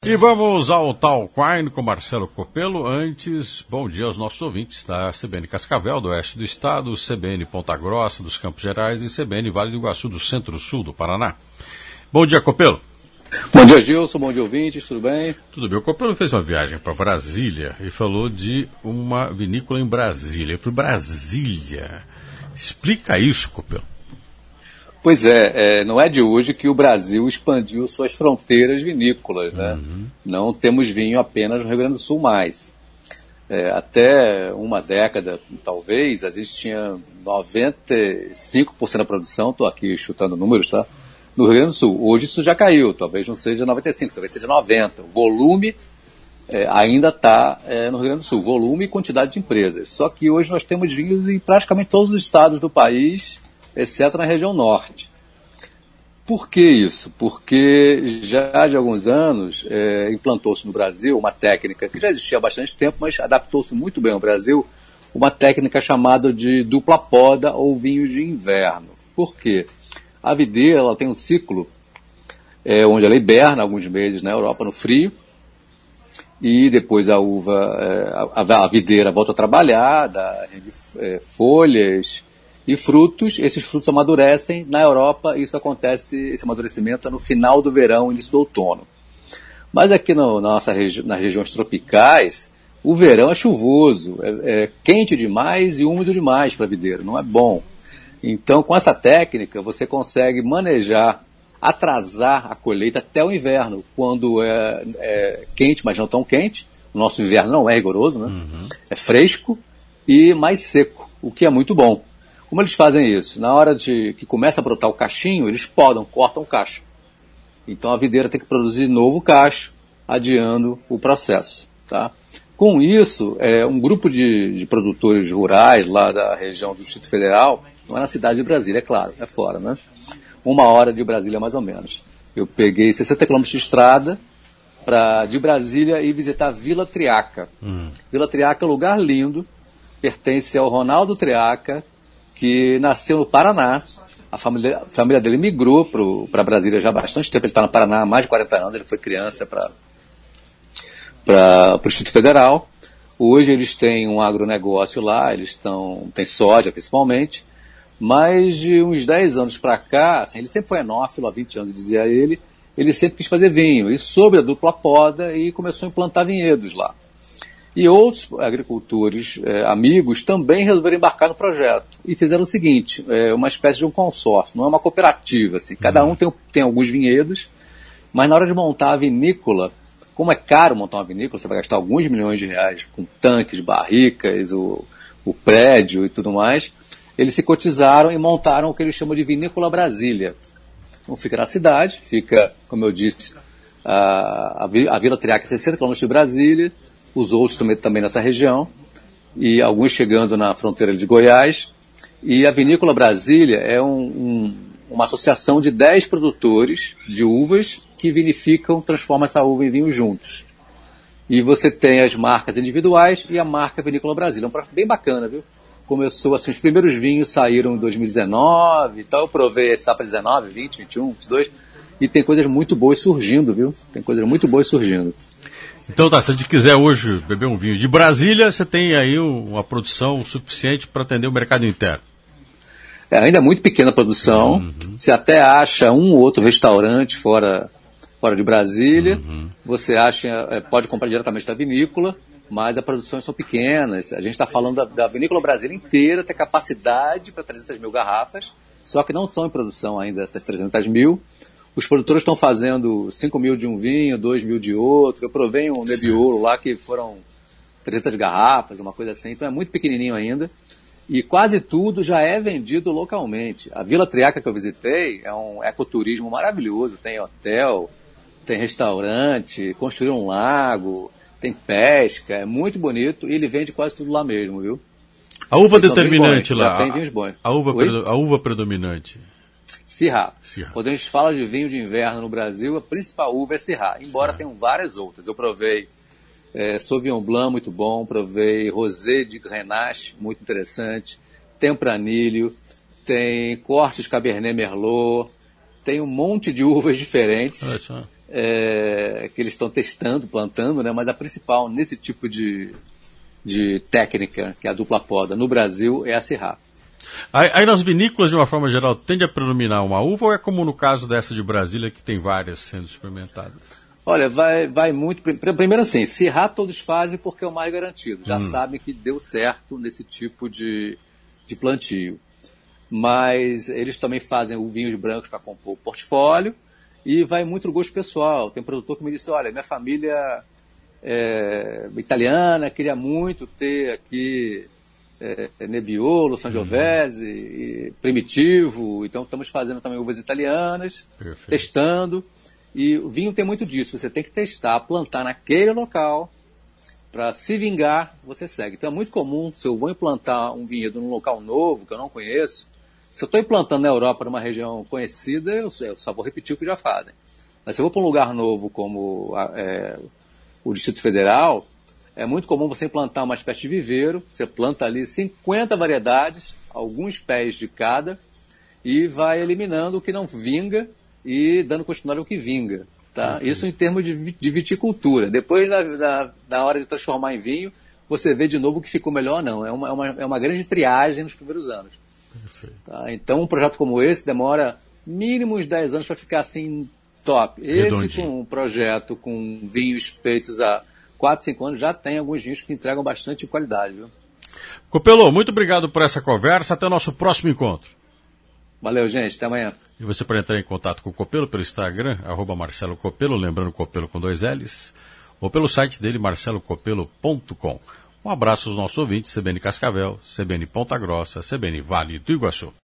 E vamos ao Talk Wine com Marcelo Copelo. Antes, bom dia aos nossos ouvintes da CBN Cascavel, do oeste do estado, CBN Ponta Grossa, dos Campos Gerais e CBN Vale do Iguaçu, do centro-sul do Paraná. Bom dia, Copelo. Bom dia, Gilson. Bom dia, ouvintes. Tudo bem? Tudo bem. O Copelo fez uma viagem para Brasília e falou de uma vinícola em Brasília. Eu fui Brasília. Explica isso, Copelo. Pois não é de hoje que o Brasil expandiu suas fronteiras vinícolas, né? Uhum. Não temos vinho apenas no Rio Grande do Sul mais. Até uma década, talvez, a gente tinha 95% da produção, estou aqui chutando números, tá? No Rio Grande do Sul. Hoje isso já caiu, talvez não seja 95%, talvez seja 90%. O volume ainda está no Rio Grande do Sul, volume e quantidade de empresas. Só que hoje nós temos vinhos em praticamente todos os estados do país, exceto na região norte. Por que isso? Porque já de alguns anos implantou-se no Brasil uma técnica que já existia há bastante tempo, mas adaptou-se muito bem ao Brasil, uma técnica chamada de dupla poda ou vinhos de inverno. Por quê? A videira ela tem um ciclo onde ela hiberna alguns meses na Europa no frio, e depois a uva, a videira volta a trabalhar, dá folhas e frutos. Esses frutos amadurecem na Europa, e isso acontece, esse amadurecimento é no final do verão, início do outono. Mas aqui nas regiões tropicais, o verão é chuvoso, é quente demais e úmido demais para a videira, não é bom. Então, com essa técnica, você consegue manejar, atrasar a colheita até o inverno, quando é quente, mas não tão quente. O nosso inverno não é rigoroso, né? Uhum. É fresco e mais seco, o que é muito bom. Como eles fazem isso? Na hora que começa a brotar o cachinho, eles cortam o cacho. Então a videira tem que produzir novo cacho, adiando o processo. Tá? Com isso, um grupo de produtores rurais lá da região do Distrito Federal, não é na cidade de Brasília, é claro, é fora, né? 1 hora de Brasília mais ou menos. Eu peguei 60 quilômetros de estrada de Brasília e visitar Vila Triaca. Vila Triaca é um lugar lindo, pertence ao Ronaldo Triaca, que nasceu no Paraná. A família dele migrou para Brasília já há bastante tempo. Ele está no Paraná há mais de 40 anos, ele foi criança para o Distrito Federal. Hoje eles têm um agronegócio lá, têm soja principalmente, mas de uns 10 anos para cá, assim, ele sempre foi enófilo, há 20 anos dizia ele sempre quis fazer vinho, e soube a dupla poda e começou a implantar vinhedos lá. E outros agricultores amigos também resolveram embarcar no projeto e fizeram o seguinte, uma espécie de um consórcio, não é uma cooperativa, assim, cada um tem alguns vinhedos, mas na hora de montar a vinícola, como é caro montar uma vinícola, você vai gastar alguns milhões de reais com tanques, barricas, o prédio e tudo mais, eles se cotizaram e montaram o que eles chamam de Vinícola Brasília. Então fica na cidade, fica, como eu disse, a Vila Triaca, 60 km de Brasília, os outros também nessa região, e alguns chegando na fronteira de Goiás. E a Vinícola Brasília é uma associação de 10 produtores de uvas que vinificam, transformam essa uva em vinho juntos. E você tem as marcas individuais e a marca Vinícola Brasília. É um projeto bem bacana, viu? Começou assim, os primeiros vinhos saíram em 2019 e tal, eu provei essa safra 19, 20, 21, 22, e tem coisas muito boas surgindo, viu? Tem coisas muito boas surgindo. Então tá, se a gente quiser hoje beber um vinho de Brasília, você tem aí uma produção suficiente para atender o mercado interno. Ainda é muito pequena a produção, você até acha um ou outro restaurante fora de Brasília, você pode comprar diretamente da vinícola, mas as produções são pequenas. A gente está falando da Vinícola Brasília inteira, tem capacidade para 300 mil garrafas, só que não estão em produção ainda essas 300 mil. Os produtores estão fazendo 5 mil de um vinho, 2 mil de outro. Eu provei um Nebbiolo lá que foram 300 garrafas, uma coisa assim. Então é muito pequenininho ainda. E quase tudo já é vendido localmente. A Vila Triaca que eu visitei é um ecoturismo maravilhoso. Tem hotel, tem restaurante, construíram um lago, tem pesca, é muito bonito. E ele vende quase tudo lá mesmo, viu? A uva determinante lá, já tem vinhos bons. A uva predominante. Syrah. Quando a gente fala de vinho de inverno no Brasil, a principal uva é Syrah, embora tenham várias outras. Eu provei Sauvignon Blanc, muito bom, provei Rosé de Grenache, muito interessante, Tempranillo, tem cortes Cabernet Merlot, tem um monte de uvas diferentes. que eles estão testando, plantando, né? Mas a principal nesse tipo de técnica, que é a dupla poda, no Brasil, é a Syrah. Aí nas vinícolas, de uma forma geral, tende a predominar uma uva ou é como no caso dessa de Brasília, que tem várias sendo experimentadas? Olha, vai muito... Primeiro assim, Syrah todos fazem porque é o mais garantido. Já sabem que deu certo nesse tipo de plantio. Mas eles também fazem o vinhos brancos para compor o portfólio e vai muito no gosto pessoal. Tem um produtor que me disse, olha, minha família italiana queria muito ter aqui Nebbiolo, Sangiovese, Primitivo. Então estamos fazendo também uvas italianas, perfeito, testando. E o vinho tem muito disso, você tem que testar, plantar naquele local, para se vingar, você segue. Então é muito comum, se eu vou implantar um vinhedo num local novo, que eu não conheço, se eu estou implantando na Europa, numa região conhecida, eu só vou repetir o que já fazem. Mas se eu vou para um lugar novo, como o Distrito Federal, é muito comum você implantar uma espécie de viveiro, você planta ali 50 variedades, alguns pés de cada, e vai eliminando o que não vinga, e dando continuidade ao que vinga. Tá? Isso em termos de viticultura. Depois, na hora de transformar em vinho, você vê de novo o que ficou melhor ou não. É uma grande triagem nos primeiros anos. Tá? Então, um projeto como esse demora mínimo uns 10 anos para ficar assim top. Esse, com um projeto com vinhos feitos há 4, 5 anos, já tem alguns vinhos que entregam bastante qualidade. Viu? Copelo, muito obrigado por essa conversa. Até o nosso próximo encontro. Valeu, gente. Até amanhã. E você pode entrar em contato com o Copelo pelo Instagram, @Marcelo Copelo, lembrando Copelo com 2 L's, ou pelo site dele, marcelocopelo.com. Um abraço aos nossos ouvintes, CBN Cascavel, CBN Ponta Grossa, CBN Vale do Iguaçu.